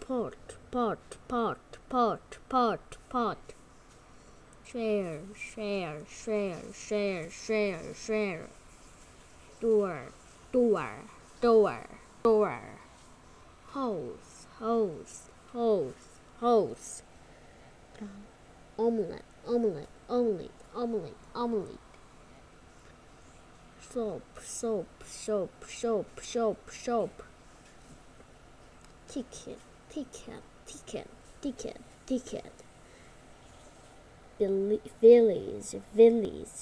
pot, pot, pot, pot, pot, pot. Share, share, share, share, share, share. Door, door, door, door. Hose, hose, hose, hose. Omelette, omelette, omelette, omelette, omelette. Soap, soap, soap, soap, soap, soap. Ticket, ticket, ticket, ticket, ticket. Villies, villies.